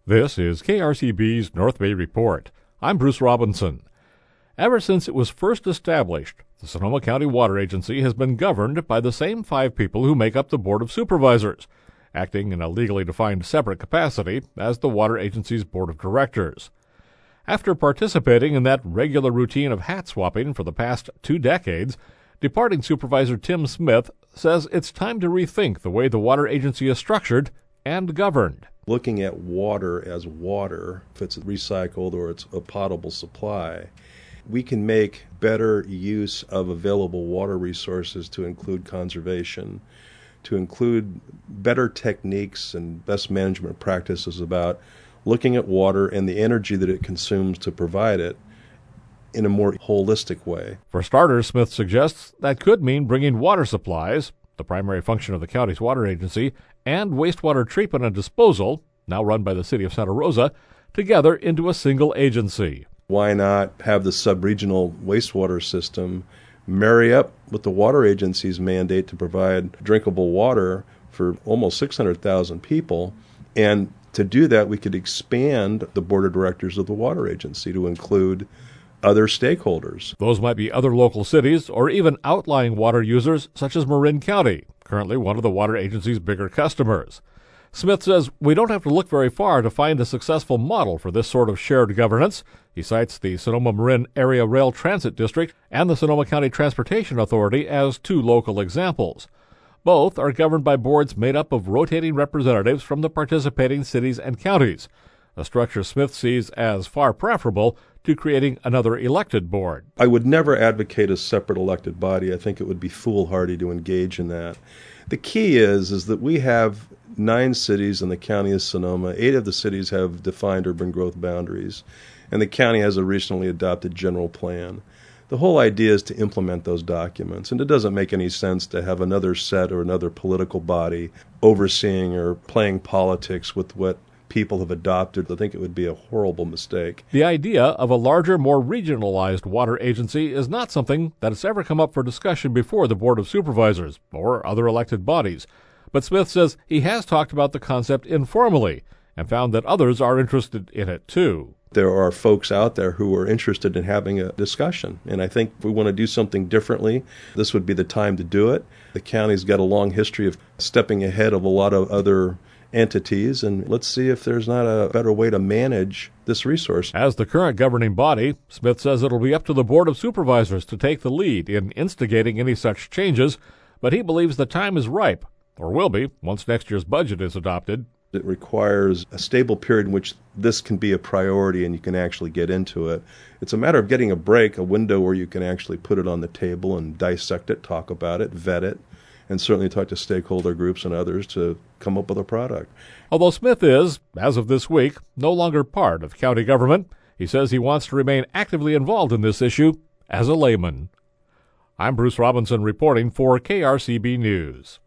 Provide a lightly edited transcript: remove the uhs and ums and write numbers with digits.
This is KRCB's North Bay Report. I'm Bruce Robinson. Ever since it was first established, the Sonoma County Water Agency has been governed by the same 5 people who make up the Board of Supervisors, acting in a legally defined separate capacity as the Water Agency's Board of Directors. After participating in that regular routine of hat swapping for the past 2 decades, departing Supervisor Tim Smith says it's time to rethink the way the Water Agency is structured and governed. Looking at water as water, if it's recycled or it's a potable supply, we can make better use of available water resources to include conservation, to include better techniques and best management practices about looking at water and the energy that it consumes to provide it in a more holistic way. For starters, Smith suggests that could mean bringing water supplies, the primary function of the county's water agency, and wastewater treatment and disposal, now run by the city of Santa Rosa, together into a single agency. Why not have the sub-regional wastewater system marry up with the water agency's mandate to provide drinkable water for almost 600,000 people? And to do that, we could expand the board of directors of the water agency to include other stakeholders. Those might be other local cities or even outlying water users such as Marin County, currently one of the water agency's bigger customers. Smith says we don't have to look very far to find a successful model for this sort of shared governance. He cites the Sonoma-Marin Area Rail Transit District and the Sonoma County Transportation Authority as 2 local examples. Both are governed by boards made up of rotating representatives from the participating cities and counties, a structure Smith sees as far preferable to creating another elected board. I would never advocate a separate elected body. I think it would be foolhardy to engage in that. The key is that we have 9 cities in the county of Sonoma. 8 of the cities have defined urban growth boundaries, and the county has a recently adopted general plan. The whole idea is to implement those documents, and it doesn't make any sense to have another set or another political body overseeing or playing politics with what people have adopted. I think it would be a horrible mistake. The idea of a larger, more regionalized water agency is not something that has ever come up for discussion before the Board of Supervisors or other elected bodies. But Smith says he has talked about the concept informally and found that others are interested in it too. There are folks out there who are interested in having a discussion, and I think if we want to do something differently, this would be the time to do it. The county's got a long history of stepping ahead of a lot of other entities, and let's see if there's not a better way to manage this resource. As the current governing body, Smith says it'll be up to the Board of Supervisors to take the lead in instigating any such changes, but he believes the time is ripe, or will be, once next year's budget is adopted. It requires a stable period in which this can be a priority and you can actually get into it. It's a matter of getting a break, a window where you can actually put it on the table and dissect it, talk about it, vet it, and certainly talk to stakeholder groups and others to come up with a product. Although Smith is, as of this week, no longer part of county government, he says he wants to remain actively involved in this issue as a layman. I'm Bruce Robinson reporting for KRCB News.